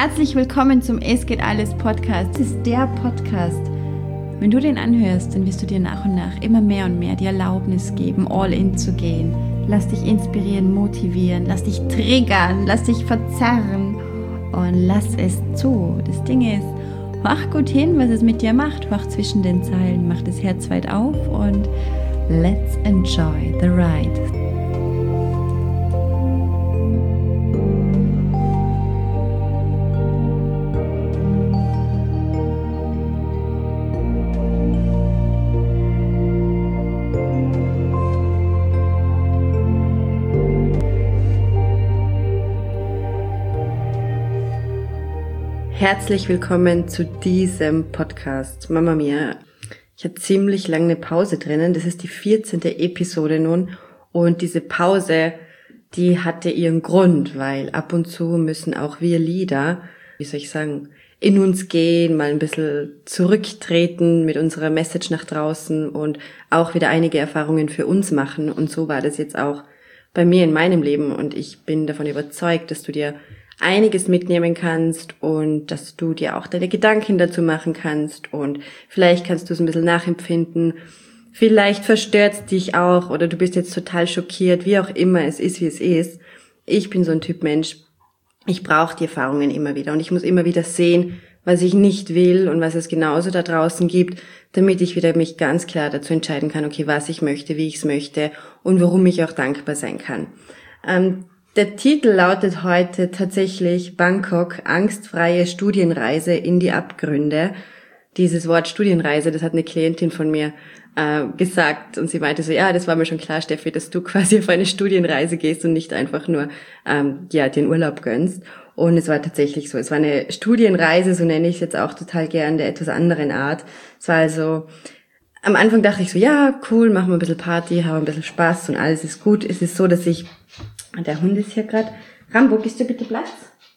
Herzlich willkommen zum Es geht alles Podcast. Das ist der Podcast. Wenn du den anhörst, dann wirst du dir nach und nach immer mehr und mehr die Erlaubnis geben, all in zu gehen. Lass dich inspirieren, motivieren, lass dich triggern, lass dich verzerren und lass es zu. Das Ding ist, mach gut hin, was es mit dir macht. Mach zwischen den Zeilen, mach das Herz weit auf und let's enjoy the ride. Herzlich willkommen zu diesem Podcast. Mama mia, ich hatte ziemlich lange eine Pause drinnen. Das ist die 14. Episode nun. Und diese Pause, die hatte ihren Grund, weil ab und zu müssen auch wir Leader, in uns gehen, mal ein bisschen zurücktreten mit unserer Message nach draußen und auch wieder einige Erfahrungen für uns machen. Und so war das jetzt auch bei mir in meinem Leben. Und ich bin davon überzeugt, dass du dir einiges mitnehmen kannst und dass du dir auch deine Gedanken dazu machen kannst und vielleicht kannst du es ein bisschen nachempfinden, vielleicht verstört es dich auch oder du bist jetzt total schockiert, wie auch immer es ist, wie es ist. Ich bin so ein Typ Mensch, ich brauche die Erfahrungen immer wieder und ich muss immer wieder sehen, was ich nicht will und was es genauso da draußen gibt, damit ich wieder mich ganz klar dazu entscheiden kann, okay, was ich möchte, wie ich es möchte und warum ich auch dankbar sein kann. Der Titel lautet heute tatsächlich Bangkok, angstfreie Studienreise in die Abgründe. Dieses Wort Studienreise, das hat eine Klientin von mir gesagt und sie meinte so, ja, das war mir schon klar, Steffi, dass du quasi auf eine Studienreise gehst und nicht einfach nur den Urlaub gönnst. Und es war tatsächlich so, es war eine Studienreise, so nenne ich es jetzt auch total gern, der etwas anderen Art. Es war also, am Anfang dachte ich so, ja, cool, machen wir ein bisschen Party, haben ein bisschen Spaß und alles ist gut. Es ist so, dass der Hund ist hier gerade. Rambo, gibst du bitte Platz?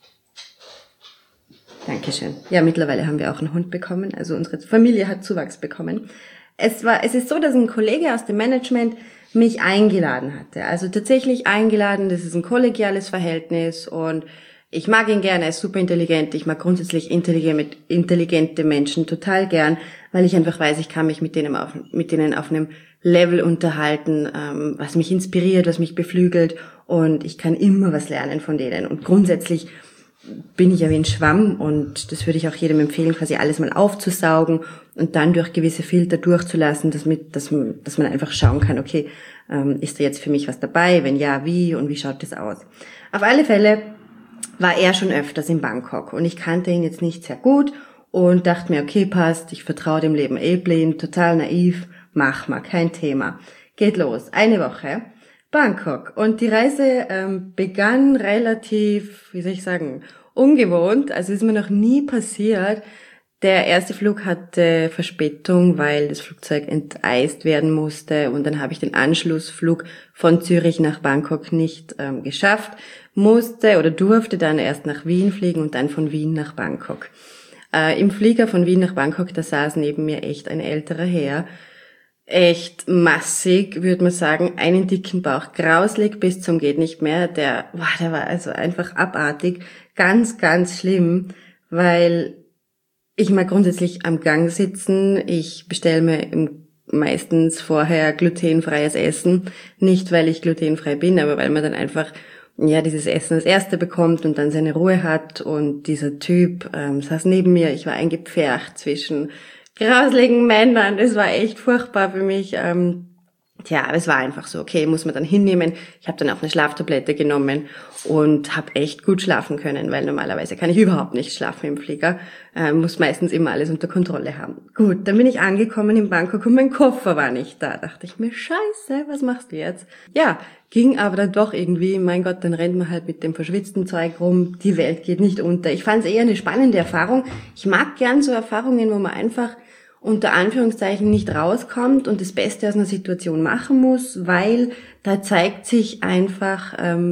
Dankeschön. Ja, mittlerweile haben wir auch einen Hund bekommen. Also unsere Familie hat Zuwachs bekommen. Es ist so, dass ein Kollege aus dem Management mich eingeladen hatte. Also tatsächlich eingeladen. Das ist ein kollegiales Verhältnis und ich mag ihn gerne. Er ist super intelligent. Ich mag grundsätzlich intelligente Menschen total gern, weil ich einfach weiß, ich kann mich mit denen auf einem Level unterhalten, was mich inspiriert, was mich beflügelt und ich kann immer was lernen von denen. Und grundsätzlich bin ich ja wie ein Schwamm und das würde ich auch jedem empfehlen, quasi alles mal aufzusaugen und dann durch gewisse Filter durchzulassen, dass man einfach schauen kann, okay, ist da jetzt für mich was dabei? Wenn ja, wie und wie schaut das aus? Auf alle Fälle war er schon öfters in Bangkok und ich kannte ihn jetzt nicht sehr gut und dachte mir, okay, passt, ich vertraue dem Leben blind, total naiv, mach mal, kein Thema. Geht los, eine Woche, Bangkok. Und die Reise begann relativ, ungewohnt, also ist mir noch nie passiert. Der erste Flug hatte Verspätung, weil das Flugzeug enteist werden musste und dann habe ich den Anschlussflug von Zürich nach Bangkok nicht geschafft, durfte dann erst nach Wien fliegen und dann von Wien nach Bangkok. Im Flieger von Wien nach Bangkok, da saß neben mir echt ein älterer Herr, echt massig, würde man sagen, einen dicken Bauch, grauslig bis zum geht nicht mehr, der war also einfach abartig, ganz, ganz schlimm, weil ich mag grundsätzlich am Gang sitzen, ich bestelle mir meistens vorher glutenfreies Essen, nicht weil ich glutenfrei bin, aber weil man dann einfach dieses Essen als Erste bekommt und dann seine Ruhe hat und dieser Typ saß neben mir, ich war eingepfercht zwischen grausligen Männern, das war echt furchtbar für mich. Aber es war einfach so, okay, muss man dann hinnehmen. Ich habe dann auch eine Schlaftablette genommen und habe echt gut schlafen können, weil normalerweise kann ich überhaupt nicht schlafen im Flieger. Muss meistens immer alles unter Kontrolle haben. Gut, dann bin ich angekommen in Bangkok und mein Koffer war nicht da. Dachte ich mir, scheiße, was machst du jetzt? Ja, ging aber dann doch irgendwie, mein Gott, dann rennt man halt mit dem verschwitzten Zeug rum, die Welt geht nicht unter. Ich fand es eher eine spannende Erfahrung. Ich mag gern so Erfahrungen, wo man einfach unter Anführungszeichen nicht rauskommt und das Beste aus einer Situation machen muss, weil da zeigt sich einfach,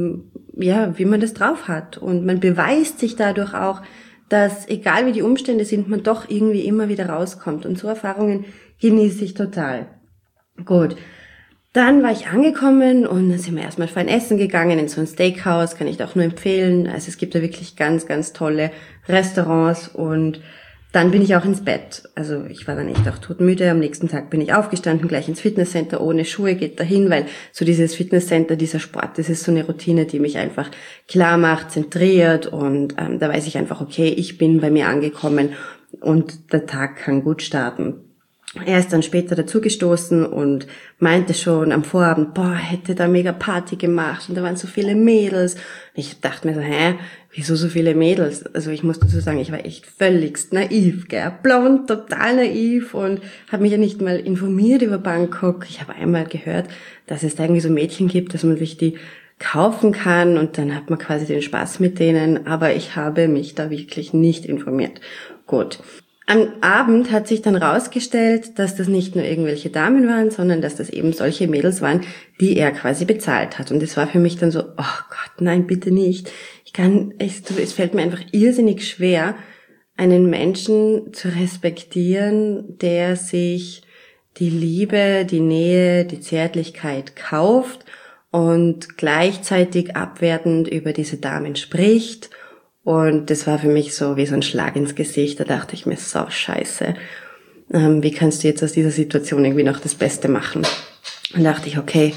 wie man das drauf hat. Und man beweist sich dadurch auch, dass egal wie die Umstände sind, man doch irgendwie immer wieder rauskommt. Und so Erfahrungen genieße ich total. Gut. Dann war ich angekommen und dann sind wir erstmal fein essen gegangen in so ein Steakhouse, kann ich dir auch nur empfehlen. Also es gibt da wirklich ganz, ganz tolle Restaurants und dann bin ich auch ins Bett. Also ich war dann echt auch todmüde. Am nächsten Tag bin ich aufgestanden, gleich ins Fitnesscenter, ohne Schuhe, geht dahin, weil so dieses Fitnesscenter, dieser Sport, das ist so eine Routine, die mich einfach klar macht, zentriert und da weiß ich einfach, okay, ich bin bei mir angekommen und der Tag kann gut starten. Er ist dann später dazugestoßen und meinte schon am Vorabend, hätte da mega Party gemacht und da waren so viele Mädels. Ich dachte mir so, wieso so viele Mädels? Also ich muss dazu sagen, ich war echt völligst naiv, gell, blond, total naiv und habe mich ja nicht mal informiert über Bangkok. Ich habe einmal gehört, dass es da irgendwie so Mädchen gibt, dass man sich die kaufen kann und dann hat man quasi den Spaß mit denen, aber ich habe mich da wirklich nicht informiert. Gut. Am Abend hat sich dann rausgestellt, dass das nicht nur irgendwelche Damen waren, sondern dass das eben solche Mädels waren, die er quasi bezahlt hat. Und es war für mich dann so, oh Gott, nein, bitte nicht. Es fällt mir einfach irrsinnig schwer, einen Menschen zu respektieren, der sich die Liebe, die Nähe, die Zärtlichkeit kauft und gleichzeitig abwertend über diese Damen spricht. Und das war für mich so wie so ein Schlag ins Gesicht. Da dachte ich mir, so scheiße, wie kannst du jetzt aus dieser Situation irgendwie noch das Beste machen? Und dachte ich, okay,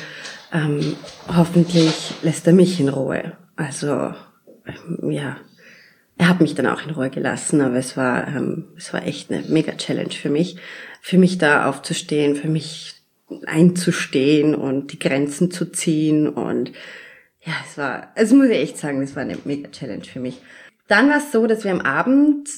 hoffentlich lässt er mich in Ruhe. Also, ja, er hat mich dann auch in Ruhe gelassen, aber es war echt eine Mega-Challenge für mich da aufzustehen, für mich einzustehen und die Grenzen zu ziehen und ja, muss ich echt sagen, das war eine Mega-Challenge für mich. Dann war es so, dass wir am Abend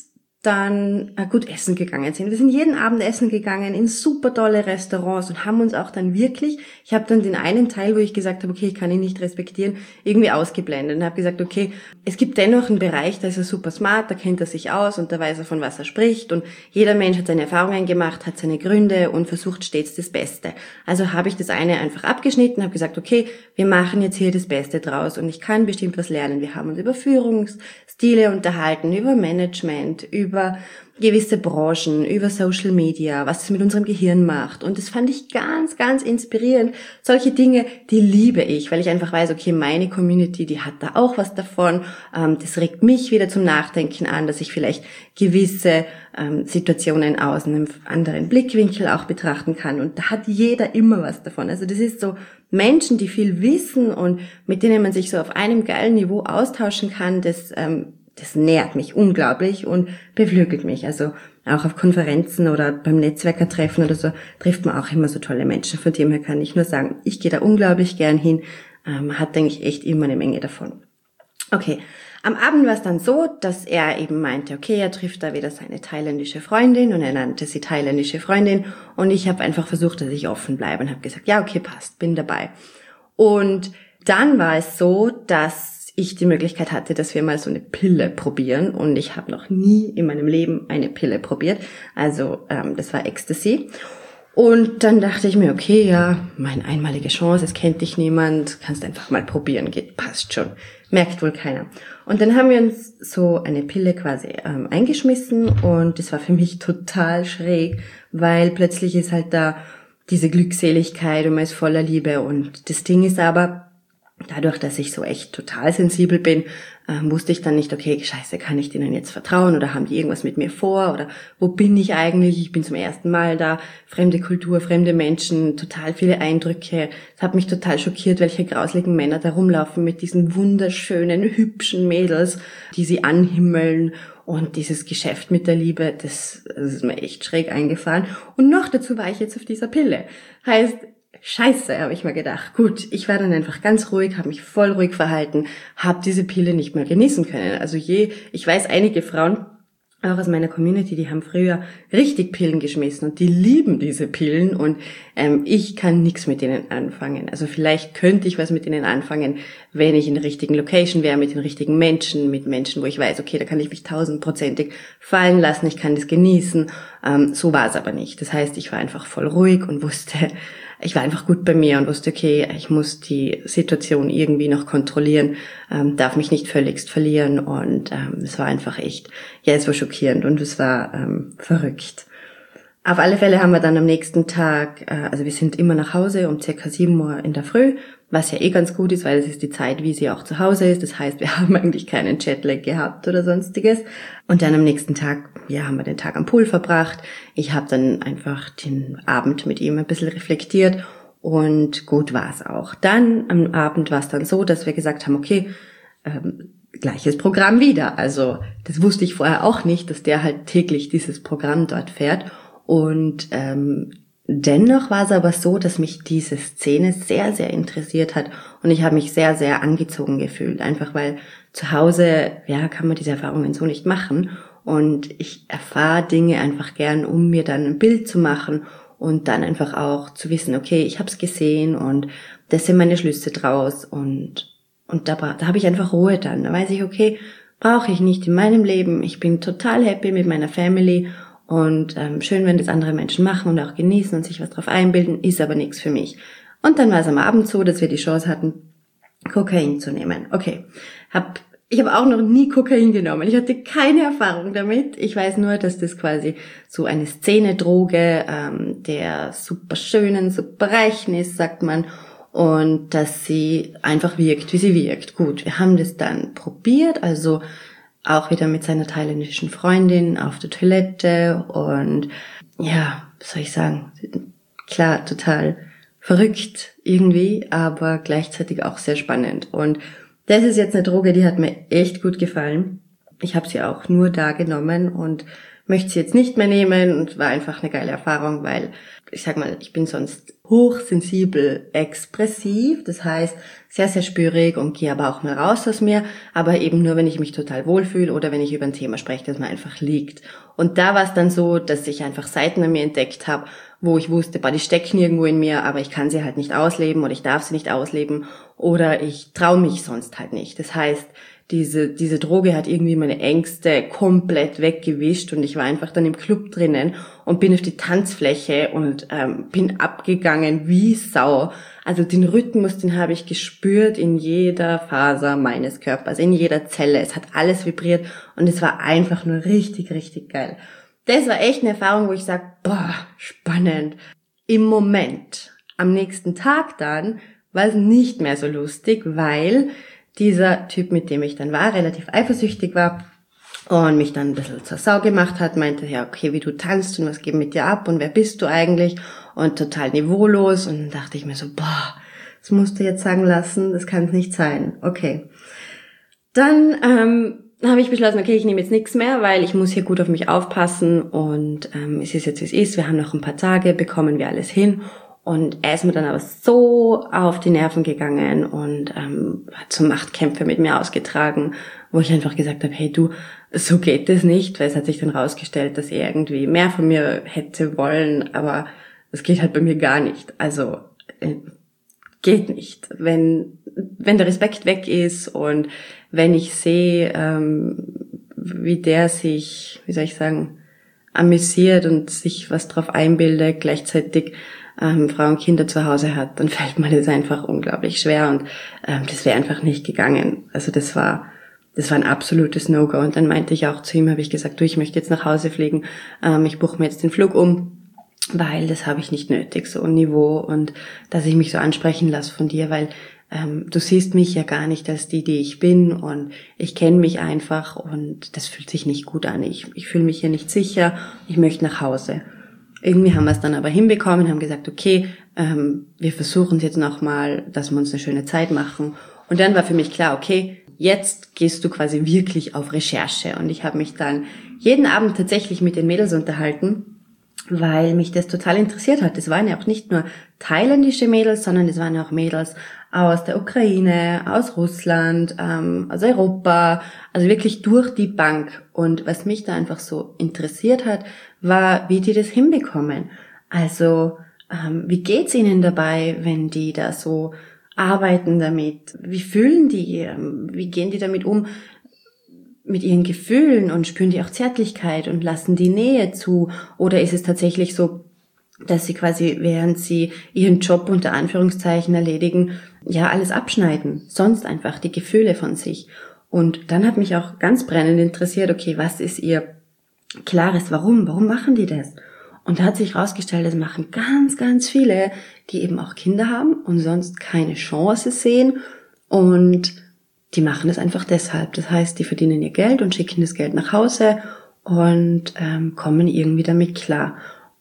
dann gut essen gegangen sind. Wir sind jeden Abend essen gegangen in super tolle Restaurants und haben uns auch dann wirklich, ich habe dann den einen Teil, wo ich gesagt habe, okay, ich kann ihn nicht respektieren, irgendwie ausgeblendet und habe gesagt, okay, es gibt dennoch einen Bereich, da ist er super smart, da kennt er sich aus und da weiß er, von was er spricht und jeder Mensch hat seine Erfahrungen gemacht, hat seine Gründe und versucht stets das Beste. Also habe ich das eine einfach abgeschnitten, habe gesagt, okay, wir machen jetzt hier das Beste draus und ich kann bestimmt was lernen. Wir haben uns über Führungsstile unterhalten, über Management, über gewisse Branchen, über Social Media, was es mit unserem Gehirn macht. Und das fand ich ganz, ganz inspirierend. Solche Dinge, die liebe ich, weil ich einfach weiß, okay, meine Community, die hat da auch was davon. Das regt mich wieder zum Nachdenken an, dass ich vielleicht gewisse Situationen aus einem anderen Blickwinkel auch betrachten kann. Und da hat jeder immer was davon. Also das ist so Menschen, die viel wissen und mit denen man sich so auf einem geilen Niveau austauschen kann, das nährt mich unglaublich und beflügelt mich. Also auch auf Konferenzen oder beim Netzwerkertreffen oder so trifft man auch immer so tolle Menschen. Von dem her kann ich nur sagen, ich gehe da unglaublich gern hin. Hat, denke ich, echt immer eine Menge davon. Okay, am Abend war es dann so, dass er eben meinte, okay, er trifft da wieder seine thailändische Freundin und er nannte sie thailändische Freundin und ich habe einfach versucht, dass ich offen bleibe und habe gesagt, ja, okay, passt, bin dabei. Und dann war es so, dass ich die Möglichkeit hatte, dass wir mal so eine Pille probieren und ich habe noch nie in meinem Leben eine Pille probiert, also das war Ecstasy und dann dachte ich mir, okay, ja, meine einmalige Chance, es kennt dich niemand, kannst einfach mal probieren, geht, passt schon, merkt wohl keiner. Und dann haben wir uns so eine Pille quasi eingeschmissen und das war für mich total schräg, weil plötzlich ist halt da diese Glückseligkeit und man ist voller Liebe und das Ding ist aber, dadurch, dass ich so echt total sensibel bin, wusste ich dann nicht, okay, scheiße, kann ich denen jetzt vertrauen oder haben die irgendwas mit mir vor oder wo bin ich eigentlich? Ich bin zum ersten Mal da, fremde Kultur, fremde Menschen, total viele Eindrücke. Es hat mich total schockiert, welche grausligen Männer da rumlaufen mit diesen wunderschönen, hübschen Mädels, die sie anhimmeln. Und dieses Geschäft mit der Liebe, das ist mir echt schräg eingefahren. Und noch dazu war ich jetzt auf dieser Pille. Heißt, Scheiße, habe ich mir gedacht. Gut, ich war dann einfach ganz ruhig, habe mich voll ruhig verhalten, habe diese Pille nicht mehr genießen können. Also ich weiß, einige Frauen, auch aus meiner Community, die haben früher richtig Pillen geschmissen und die lieben diese Pillen und ich kann nichts mit denen anfangen. Also vielleicht könnte ich was mit denen anfangen, wenn ich in der richtigen Location wäre, mit den richtigen Menschen, mit Menschen, wo ich weiß, okay, da kann ich mich 1000%ig fallen lassen, ich kann das genießen. So war es aber nicht. Das heißt, ich war einfach voll ruhig und ich war einfach gut bei mir und wusste, okay, ich muss die Situation irgendwie noch kontrollieren, darf mich nicht völligst verlieren und es war einfach echt, ja, es war schockierend und es war verrückt. Auf alle Fälle haben wir dann am nächsten Tag, also wir sind immer nach Hause um circa 7 Uhr in der Früh, was ja ganz gut ist, weil es ist die Zeit, wie sie auch zu Hause ist. Das heißt, wir haben eigentlich keinen Jetlag gehabt oder sonstiges. Und dann am nächsten Tag, haben wir den Tag am Pool verbracht. Ich habe dann einfach den Abend mit ihm ein bisschen reflektiert und gut war es auch. Dann am Abend war es dann so, dass wir gesagt haben, okay, gleiches Programm wieder. Also das wusste ich vorher auch nicht, dass der halt täglich dieses Programm dort fährt. Und dennoch war es aber so, dass mich diese Szene sehr, sehr interessiert hat und ich habe mich sehr, sehr angezogen gefühlt. Einfach weil zu Hause, kann man diese Erfahrungen so nicht machen und ich erfahre Dinge einfach gern, um mir dann ein Bild zu machen und dann einfach auch zu wissen, okay, ich habe es gesehen und das sind meine Schlüsse draus und da habe ich einfach Ruhe dann. Da weiß ich, okay, brauche ich nicht in meinem Leben. Ich bin total happy mit meiner Family. Und schön, wenn das andere Menschen machen und auch genießen und sich was drauf einbilden, ist aber nichts für mich. Und dann war es am Abend so, dass wir die Chance hatten, Kokain zu nehmen. Okay, ich habe auch noch nie Kokain genommen. Ich hatte keine Erfahrung damit. Ich weiß nur, dass das quasi so eine Szenedroge der super schönen, super reichen ist, sagt man. Und dass sie einfach wirkt, wie sie wirkt. Gut, wir haben das dann probiert, also auch wieder mit seiner thailändischen Freundin auf der Toilette und was soll ich sagen, klar, total verrückt irgendwie, aber gleichzeitig auch sehr spannend. Und das ist jetzt eine Droge, die hat mir echt gut gefallen. Ich habe sie auch nur da genommen und möchte sie jetzt nicht mehr nehmen und war einfach eine geile Erfahrung, weil ich sag mal, ich bin sonst hochsensibel expressiv, das heißt sehr, sehr spürig und gehe aber auch mal raus aus mir, aber eben nur, wenn ich mich total wohlfühle oder wenn ich über ein Thema spreche, das mir einfach liegt. Und da war es dann so, dass ich einfach Seiten an mir entdeckt habe, wo ich wusste, die stecken irgendwo in mir, aber ich kann sie halt nicht ausleben oder ich darf sie nicht ausleben oder ich traue mich sonst halt nicht. Das heißt, diese Droge hat irgendwie meine Ängste komplett weggewischt und ich war einfach dann im Club drinnen und bin auf die Tanzfläche und bin abgegangen wie Sau. Also den Rhythmus, den habe ich gespürt in jeder Faser meines Körpers, in jeder Zelle. Es hat alles vibriert und es war einfach nur richtig, richtig geil. Das war echt eine Erfahrung, wo ich sage, spannend. Im Moment, am nächsten Tag dann, war es nicht mehr so lustig, weil dieser Typ, mit dem ich dann war, relativ eifersüchtig war und mich dann ein bisschen zur Sau gemacht hat, meinte, okay, wie du tanzt und was geht mit dir ab und wer bist du eigentlich und total niveaulos und dann dachte ich mir so, das musst du jetzt sagen lassen, das kann es nicht sein. Okay. Dann habe ich beschlossen, okay, ich nehme jetzt nichts mehr, weil ich muss hier gut auf mich aufpassen und es ist jetzt, wie es ist, wir haben noch ein paar Tage, bekommen wir alles hin. Und er ist mir dann aber so auf die Nerven gegangen und hat so Machtkämpfe mit mir ausgetragen, wo ich einfach gesagt habe, hey du, so geht das nicht, weil es hat sich dann rausgestellt, dass er irgendwie mehr von mir hätte wollen, aber das geht halt bei mir gar nicht. Also geht nicht. Wenn der Respekt weg ist und wenn ich sehe, wie der sich, wie soll ich sagen, amüsiert und sich was drauf einbildet, gleichzeitig Frau und Kinder zu Hause hat, dann fällt mir das einfach unglaublich schwer und das wäre einfach nicht gegangen. Also das war ein absolutes No-Go und dann meinte ich auch zu ihm, habe ich gesagt, du, ich möchte jetzt nach Hause fliegen, ich buche mir jetzt den Flug um, weil das habe ich nicht nötig, so ein Niveau und dass ich mich so ansprechen lasse von dir, weil du siehst mich ja gar nicht als die ich bin und ich kenne mich einfach und das fühlt sich nicht gut an. Ich fühle mich hier nicht sicher, ich möchte nach Hause. Irgendwie haben wir es dann aber hinbekommen, haben gesagt, okay, wir versuchen es jetzt nochmal, dass wir uns eine schöne Zeit machen. Und dann war für mich klar, okay, jetzt gehst du quasi wirklich auf Recherche. Und ich habe mich dann jeden Abend tatsächlich mit den Mädels unterhalten, weil mich das total interessiert hat. Es waren ja auch nicht nur thailändische Mädels, sondern es waren ja auch Mädels aus der Ukraine, aus Russland, aus Europa, also wirklich durch die Bank. Und was mich da einfach so interessiert hat, war, wie die das hinbekommen. Also, wie geht's ihnen dabei, wenn die da so arbeiten damit? Wie fühlen die? Wie gehen die damit um? Mit ihren Gefühlen und spüren die auch Zärtlichkeit und lassen die Nähe zu? Oder ist es tatsächlich so, dass sie quasi, während sie ihren Job unter Anführungszeichen erledigen, alles abschneiden, sonst einfach die Gefühle von sich. Und dann hat mich auch ganz brennend interessiert, okay, was ist ihr klares Warum? Warum machen die das? Und da hat sich herausgestellt, das machen ganz, ganz viele, die eben auch Kinder haben und sonst keine Chance sehen. Und die machen das einfach deshalb. Das heißt, die verdienen ihr Geld und schicken das Geld nach Hause und kommen irgendwie damit klar.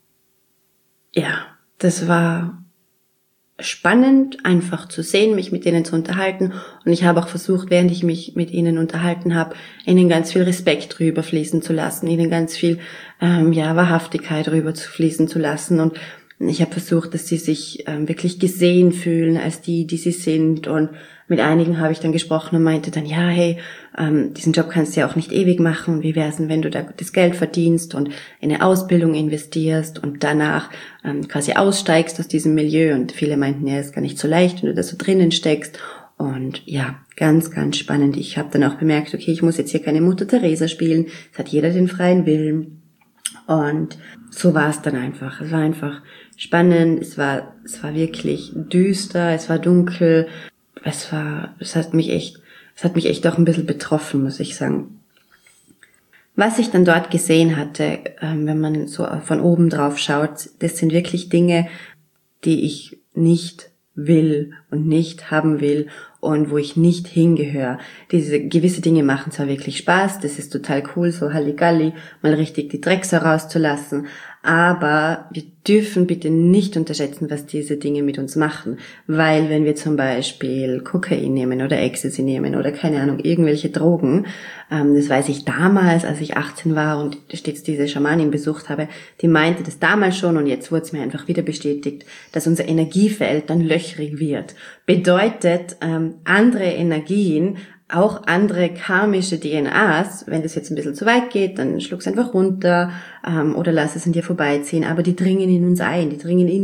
Ja, das war spannend, einfach zu sehen, mich mit denen zu unterhalten. Und ich habe auch versucht, während ich mich mit ihnen unterhalten habe, ihnen ganz viel Respekt rüberfließen zu lassen, ihnen ganz viel Wahrhaftigkeit rüber zu fließen zu lassen. Und ich habe versucht, dass sie sich wirklich gesehen fühlen als die sie sind. Und mit einigen habe ich dann gesprochen und meinte dann, ja, hey, diesen Job kannst du ja auch nicht ewig machen. Wie wär's denn, wenn du da das Geld verdienst und in eine Ausbildung investierst und danach quasi aussteigst aus diesem Milieu? Und viele meinten, ja, ist gar nicht so leicht, wenn du da so drinnen steckst. Und ja, ganz, ganz spannend. Ich habe dann auch bemerkt, okay, ich muss jetzt hier keine Mutter Teresa spielen. Es hat jeder den freien Willen. Und so war es dann einfach. Es war einfach spannend. Es war wirklich düster. Es war dunkel. Es hat mich echt auch ein bisschen betroffen, muss ich sagen. Was ich dann dort gesehen hatte, wenn man so von oben drauf schaut, das sind wirklich Dinge, die ich nicht will und nicht haben will und wo ich nicht hingehöre. Diese gewisse Dinge machen zwar wirklich Spaß, das ist total cool, so Halligalli, mal richtig die Drecksau rauszulassen, aber wir dürfen bitte nicht unterschätzen, was diese Dinge mit uns machen, weil wenn wir zum Beispiel Kokain nehmen oder Ecstasy nehmen oder keine Ahnung, irgendwelche Drogen, das weiß ich damals, als ich 18 war und stets diese Schamanin besucht habe, die meinte das damals schon und jetzt wurde es mir einfach wieder bestätigt, dass unser Energiefeld dann löchrig wird. Bedeutet, andere Energien, auch andere karmische DNAs, wenn das jetzt ein bisschen zu weit geht, dann schluck's einfach runter oder lass es an dir vorbeiziehen, aber die dringen in uns ein, die dringen in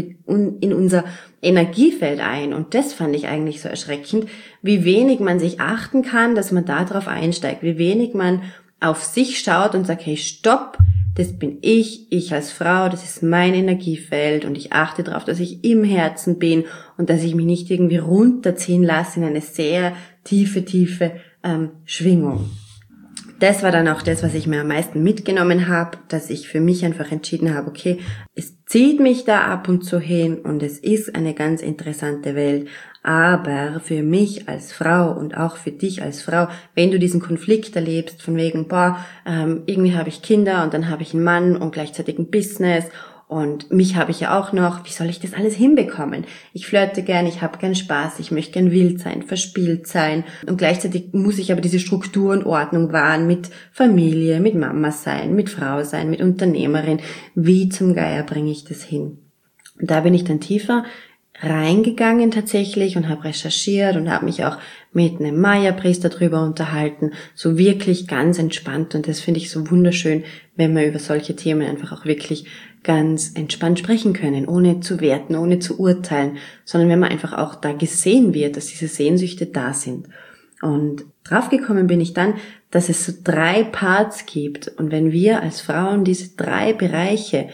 unser Energiefeld ein und das fand ich eigentlich so erschreckend, wie wenig man sich achten kann, dass man da drauf einsteigt, wie wenig man auf sich schaut und sagt, hey, stopp, das bin ich als Frau, das ist mein Energiefeld und ich achte darauf, dass ich im Herzen bin und dass ich mich nicht irgendwie runterziehen lasse in eine sehr tiefe Schwingung. Das war dann auch das, was ich mir am meisten mitgenommen habe, dass ich für mich einfach entschieden habe, okay, es zieht mich da ab und zu hin und es ist eine ganz interessante Welt, aber für mich als Frau und auch für dich als Frau, wenn du diesen Konflikt erlebst, von wegen, irgendwie habe ich Kinder und dann habe ich einen Mann und gleichzeitig ein Business und mich habe ich ja auch noch, wie soll ich das alles hinbekommen? Ich flirte gern, ich habe gern Spaß, ich möchte gern wild sein, verspielt sein und gleichzeitig muss ich aber diese Struktur und Ordnung wahren mit Familie, mit Mama sein, mit Frau sein, mit Unternehmerin. Wie zum Geier bringe ich das hin? Und da bin ich dann tiefer reingegangen tatsächlich und habe recherchiert und habe mich auch mit einem Maya-Priester drüber unterhalten, so wirklich ganz entspannt und das finde ich so wunderschön, wenn wir über solche Themen einfach auch wirklich ganz entspannt sprechen können, ohne zu werten, ohne zu urteilen, sondern wenn man einfach auch da gesehen wird, dass diese Sehnsüchte da sind. Und draufgekommen bin ich dann, dass es so 3 Parts gibt und wenn wir als Frauen diese 3 Bereiche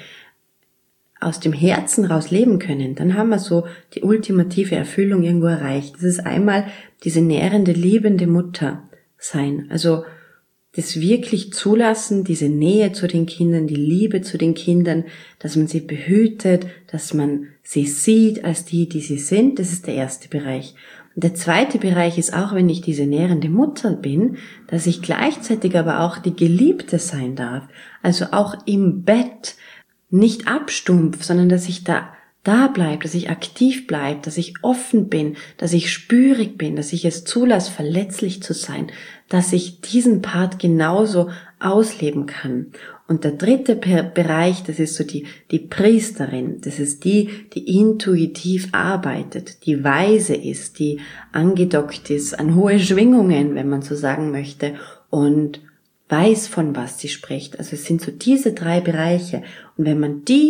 aus dem Herzen raus leben können, dann haben wir so die ultimative Erfüllung irgendwo erreicht. Das ist einmal diese nährende, liebende Mutter sein. Also das wirklich zulassen, diese Nähe zu den Kindern, die Liebe zu den Kindern, dass man sie behütet, dass man sie sieht als die sie sind. Das ist der erste Bereich. Und der zweite Bereich ist auch, wenn ich diese nährende Mutter bin, dass ich gleichzeitig aber auch die Geliebte sein darf. Also auch im Bett nicht abstumpf, sondern dass ich da bleibe, dass ich aktiv bleibe, dass ich offen bin, dass ich spürig bin, dass ich es zulasse, verletzlich zu sein, dass ich diesen Part genauso ausleben kann. Und der dritte Bereich, das ist so die Priesterin, das ist die intuitiv arbeitet, die weise ist, die angedockt ist an hohe Schwingungen, wenn man so sagen möchte, und weiß, von was sie spricht. Also es sind so diese 3 Bereiche. Und wenn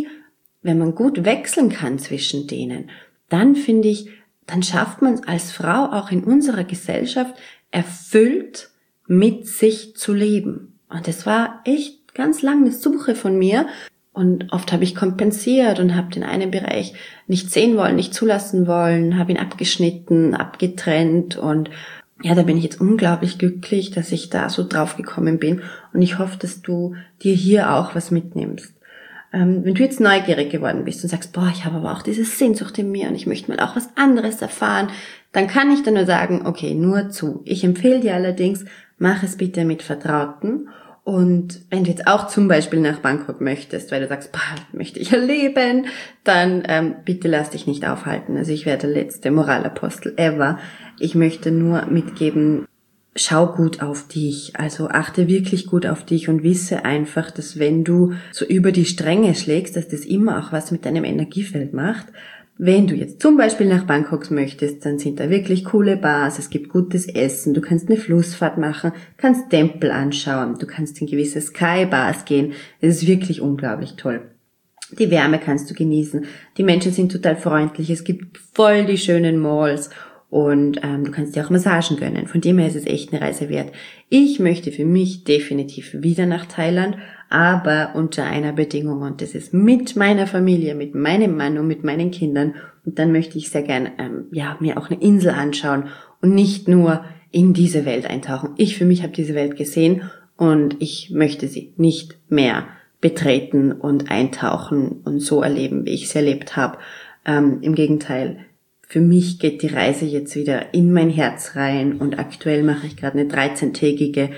man gut wechseln kann zwischen denen, dann finde ich, dann schafft man es als Frau auch in unserer Gesellschaft erfüllt mit sich zu leben. Und das war echt ganz lange eine Suche von mir. Und oft habe ich kompensiert und habe den einen Bereich nicht sehen wollen, nicht zulassen wollen, habe ihn abgeschnitten, abgetrennt und ja, da bin ich jetzt unglaublich glücklich, dass ich da so drauf gekommen bin und ich hoffe, dass du dir hier auch was mitnimmst. wenn du jetzt neugierig geworden bist und sagst, boah, ich habe aber auch diese Sehnsucht in mir und ich möchte mal auch was anderes erfahren, dann kann ich dir nur sagen, okay, nur zu. Ich empfehle dir allerdings, mach es bitte mit Vertrauten. Und wenn du jetzt auch zum Beispiel nach Bangkok möchtest, weil du sagst, boah, möchte ich erleben, dann bitte lass dich nicht aufhalten. Also ich wäre der letzte Moralapostel ever. Ich möchte nur mitgeben, schau gut auf dich, also achte wirklich gut auf dich und wisse einfach, dass wenn du so über die Stränge schlägst, dass das immer auch was mit deinem Energiefeld macht. Wenn du jetzt zum Beispiel nach Bangkok möchtest, dann sind da wirklich coole Bars, es gibt gutes Essen, du kannst eine Flussfahrt machen, kannst Tempel anschauen, du kannst in gewisse Sky-Bars gehen, es ist wirklich unglaublich toll. Die Wärme kannst du genießen, die Menschen sind total freundlich, es gibt voll die schönen Malls und du kannst dir auch Massagen gönnen. Von dem her ist es echt eine Reise wert. Ich möchte für mich definitiv wieder nach Thailand, aber unter einer Bedingung und das ist mit meiner Familie, mit meinem Mann und mit meinen Kindern. Und dann möchte ich sehr gern mir auch eine Insel anschauen und nicht nur in diese Welt eintauchen. Ich für mich habe diese Welt gesehen und ich möchte sie nicht mehr betreten und eintauchen und so erleben, wie ich sie erlebt habe. Im Gegenteil. Für mich geht die Reise jetzt wieder in mein Herz rein und aktuell mache ich gerade eine 13-tägige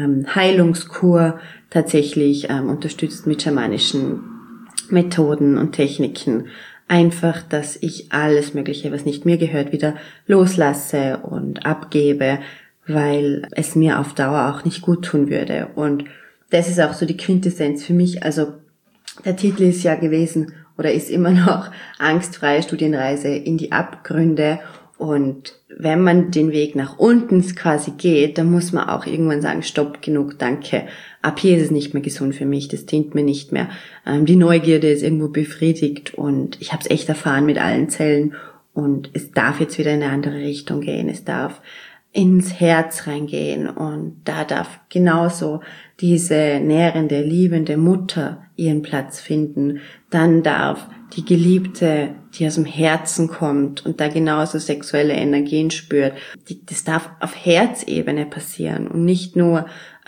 Heilungskur, tatsächlich unterstützt mit schamanischen Methoden und Techniken. Einfach, dass ich alles Mögliche, was nicht mir gehört, wieder loslasse und abgebe, weil es mir auf Dauer auch nicht gut tun würde. Und das ist auch so die Quintessenz für mich. Also der Titel ist ja gewesen oder ist immer noch angstfreie Studienreise in die Abgründe. Und wenn man den Weg nach unten quasi geht, dann muss man auch irgendwann sagen, stopp, genug, danke. Ab hier ist es nicht mehr gesund für mich, das dient mir nicht mehr. Die Neugierde ist irgendwo befriedigt und ich habe es echt erfahren mit allen Zellen. Und es darf jetzt wieder in eine andere Richtung gehen. Es darf ins Herz reingehen und da darf genauso diese nährende, liebende Mutter ihren Platz finden. Dann darf die Geliebte, die aus dem Herzen kommt und da genauso sexuelle Energien spürt, das darf auf Herzebene passieren und nicht nur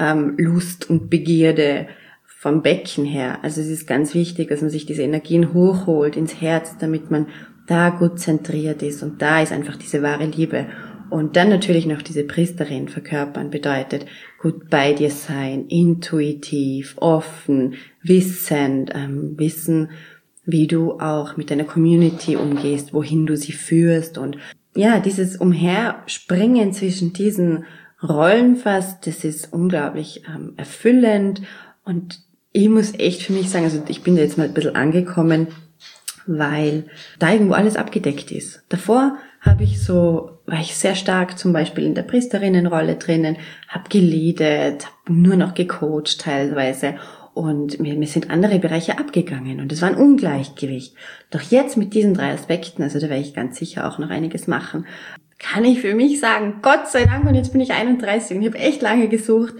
Lust und Begierde vom Becken her. Also es ist ganz wichtig, dass man sich diese Energien hochholt ins Herz, damit man da gut zentriert ist und da ist einfach diese wahre Liebe. Und dann natürlich noch diese Priesterin verkörpern bedeutet, gut bei dir sein, intuitiv, offen, wissen, wie du auch mit deiner Community umgehst, wohin du sie führst. Und ja, dieses Umherspringen zwischen diesen Rollen fast, das ist unglaublich erfüllend. Und ich muss echt für mich sagen, also ich bin da jetzt mal ein bisschen angekommen, weil da irgendwo alles abgedeckt ist. Davor war ich sehr stark zum Beispiel in der Priesterinnenrolle drinnen, habe geleadet, habe nur noch gecoacht teilweise und mir sind andere Bereiche abgegangen und es war ein Ungleichgewicht. Doch jetzt mit diesen 3 Aspekten, also da werde ich ganz sicher auch noch einiges machen, kann ich für mich sagen, Gott sei Dank, und jetzt bin ich 31 und ich habe echt lange gesucht,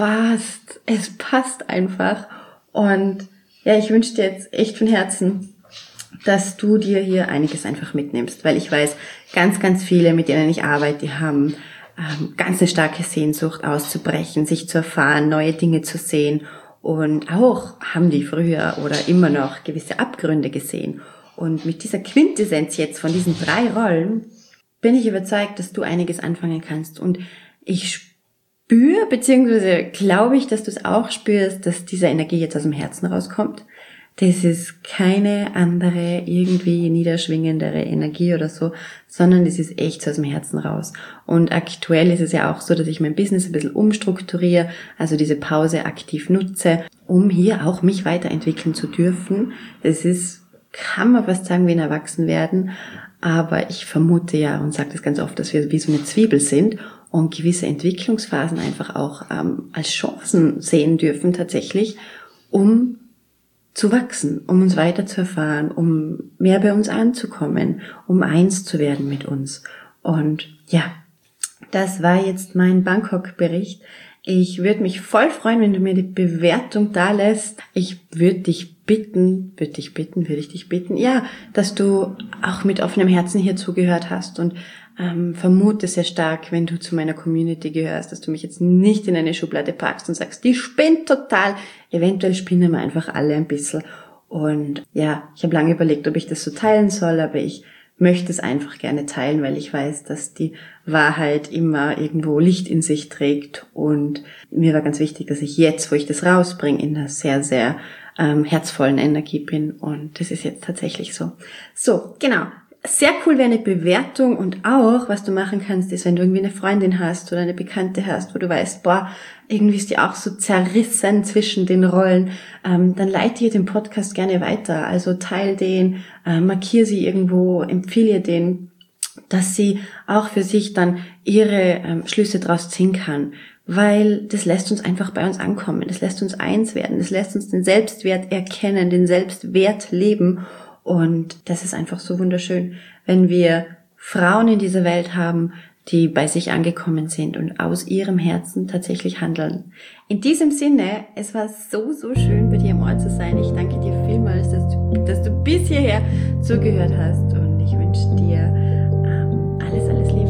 es passt einfach. Und ja, ich wünsche dir jetzt echt von Herzen, dass du dir hier einiges einfach mitnimmst, weil ich weiß, ganz, ganz viele, mit denen ich arbeite, die haben ganz eine starke Sehnsucht auszubrechen, sich zu erfahren, neue Dinge zu sehen und auch haben die früher oder immer noch gewisse Abgründe gesehen. Und mit dieser Quintessenz jetzt von diesen 3 Rollen bin ich überzeugt, dass du einiges anfangen kannst. Und ich spüre, beziehungsweise glaube ich, dass du es auch spürst, dass diese Energie jetzt aus dem Herzen rauskommt. Das ist keine andere, irgendwie niederschwingendere Energie oder so, sondern das ist echt so aus dem Herzen raus. Und aktuell ist es ja auch so, dass ich mein Business ein bisschen umstrukturiere, also diese Pause aktiv nutze, um hier auch mich weiterentwickeln zu dürfen. Das ist, kann man fast sagen, wie ein Erwachsenwerden, aber ich vermute ja und sage das ganz oft, dass wir wie so eine Zwiebel sind und gewisse Entwicklungsphasen einfach auch als Chancen sehen dürfen tatsächlich, um zu wachsen, um uns weiter zu erfahren, um mehr bei uns anzukommen, um eins zu werden mit uns. Und ja, das war jetzt mein Bangkok-Bericht. Ich würde mich voll freuen, wenn du mir die Bewertung da lässt. Ich würde dich bitten, ja, dass du auch mit offenem Herzen hier zugehört hast und vermute sehr stark, wenn du zu meiner Community gehörst, dass du mich jetzt nicht in eine Schublade packst und sagst, die spinnt total. Eventuell spinnen wir einfach alle ein bisschen. Und ja, ich habe lange überlegt, ob ich das so teilen soll, aber ich möchte es einfach gerne teilen, weil ich weiß, dass die Wahrheit immer irgendwo Licht in sich trägt. Und mir war ganz wichtig, dass ich jetzt, wo ich das rausbringe, in einer sehr, sehr herzvollen Energie bin. Und das ist jetzt tatsächlich so. So, genau. Sehr cool wäre eine Bewertung, und auch, was du machen kannst, ist, wenn du irgendwie eine Freundin hast oder eine Bekannte hast, wo du weißt, boah, irgendwie ist die auch so zerrissen zwischen den Rollen, dann leite ihr den Podcast gerne weiter. Also teil den, markier sie irgendwo, empfehle ihr den, dass sie auch für sich dann ihre Schlüsse draus ziehen kann. Weil das lässt uns einfach bei uns ankommen, das lässt uns eins werden, das lässt uns den Selbstwert erkennen, den Selbstwert leben. Und das ist einfach so wunderschön, wenn wir Frauen in dieser Welt haben, die bei sich angekommen sind und aus ihrem Herzen tatsächlich handeln. In diesem Sinne, es war so, so schön, bei dir im Ohr zu sein. Ich danke dir vielmals, dass du bis hierher zugehört hast, und ich wünsche dir alles, alles Liebe.